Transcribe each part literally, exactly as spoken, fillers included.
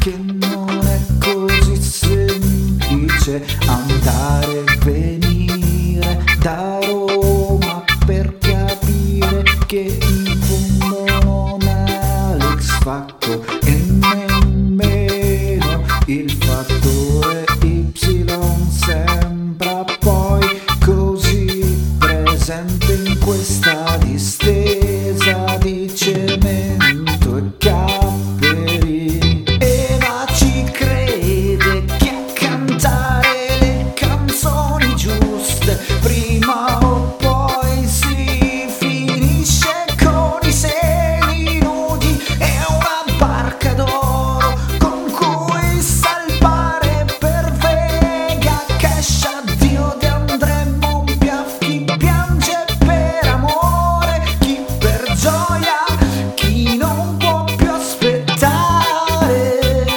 che non è così semplice andare e venire da Roma per capire che in fondo non ha l'X Factor e nemmeno il fattore Y sembra poi così presente in questa distesa di cemento e capperi. Eva ci crede che a cantare le canzoni giuste prima o poi si finisce con i seni nudi e una barca d'oro con cui salpare per Vega Cash. Addio di Andrea Monpiaf, chi piange per amore, chi per gioia, chi non può più aspettare.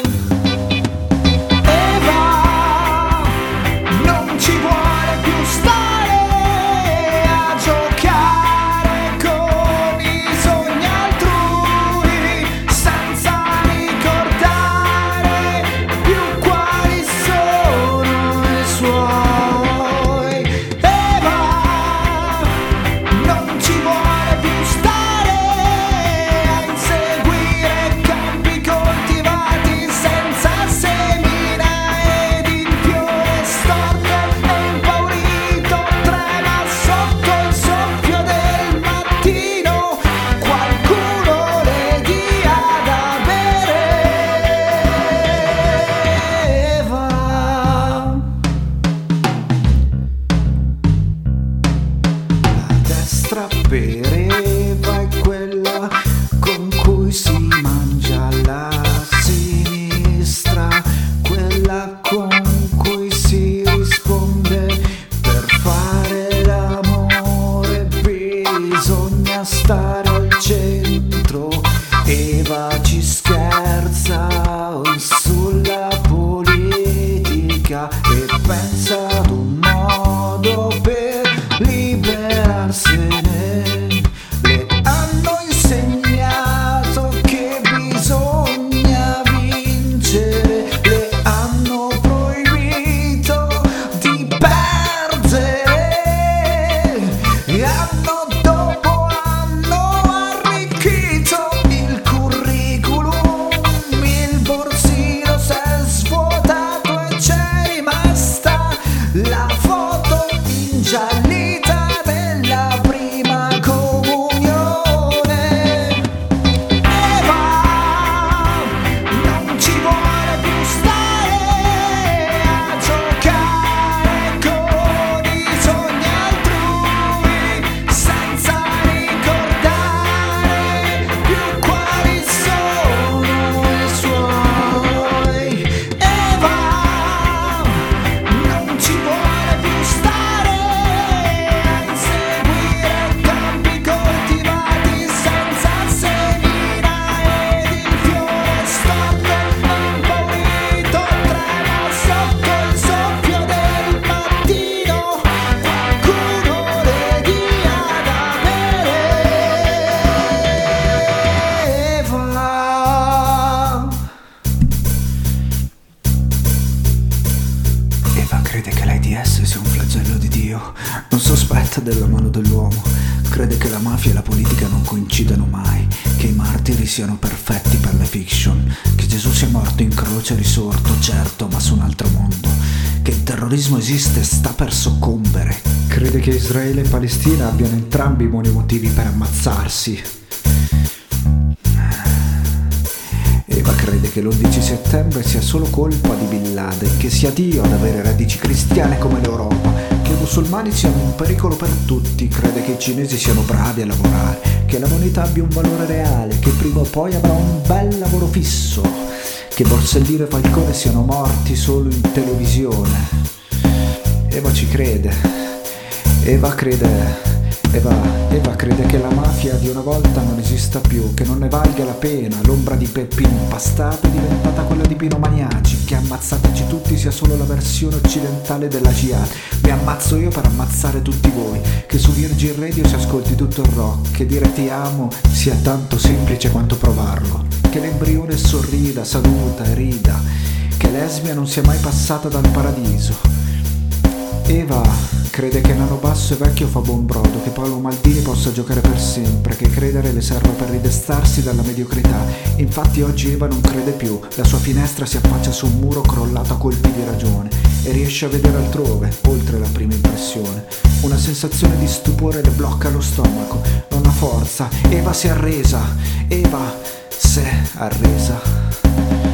Eva non ci vuole più stare a giocare con i sogni altrui senza ricordare più quali sono i suoi. Eva non ci vuole più stare a inseguire campi coltivati senza semina ed il fiore storto e impaurito trema sotto il soffio del mattino. Qualcuno le dia da bere. Eva, la destra per Eva è quella con cui si mangia, la sinistra quella con cui si risponde. Per fare l'amore bisogna stare al centro. Eva ci scherza sulla politica e pensa ad un modo per liberarsene. Le hanno insegnato che bisogna vincere, le hanno proibito di perdere e anno dopo anno arricchito il curriculum, il borsino s'è svuotato e c'è rimasta la foto ingiallita della prima comunione. Eva non ci vuole più stare a giocare con i sogni altrui senza ricordare più quali sono i suoi. Eva non ci vuole più stare a inseguire campi coltivati senza semina ed il fiore storto e impaurito trema sotto il soffio del mattino. Qualcuno le dia da bere. Eva Eva crede che l'AIDS sia un flagello di Dio, non sospetta della mano dell'uomo, crede che la mafia e la politica non coincidano mai, che i martiri siano perfetti per le fiction, che Gesù sia morto in croce e risorto, certo, ma su un altro mondo, che il terrorismo esiste e sta per soccombere. Crede che Israele e Palestina abbiano entrambi buoni motivi per ammazzarsi. Eva crede che l'undici settembre sia solo colpa di Bin Laden, che sia Dio ad avere radici cristiane come l'Europa, che i musulmani siano un pericolo per tutti, crede che i cinesi siano bravi a lavorare, che la moneta abbia un valore reale, che prima o poi avrà un bel lavoro fisso, che Borsellino e Falcone siano morti solo in televisione. Eva ci crede. Eva crede... Eva, Eva crede che la mafia di una volta non esista più, che non ne valga la pena. L'ombra di Peppino Impastato è diventata quella di Pino Maniaci, che ammazzateci tutti sia solo la versione occidentale della jihad. Mi ammazzo io per ammazzare tutti voi, che su Virgin Radio si ascolti tutto il rock, che dire ti amo sia tanto semplice quanto provarlo. che l'embrione sorrida, saluta e rida, che lesbia non sia mai passata dal paradiso. Eva crede che Nano Basso e vecchio fa buon brodo, che Paolo Maldini possa giocare per sempre, che credere le serva per ridestarsi dalla mediocrità. Infatti oggi Eva non crede più, la sua finestra si affaccia su un muro crollato a colpi di ragione e riesce a vedere altrove, oltre la prima impressione. Una sensazione di stupore le blocca lo stomaco, non ha forza. Eva si è arresa, Eva s'è arresa.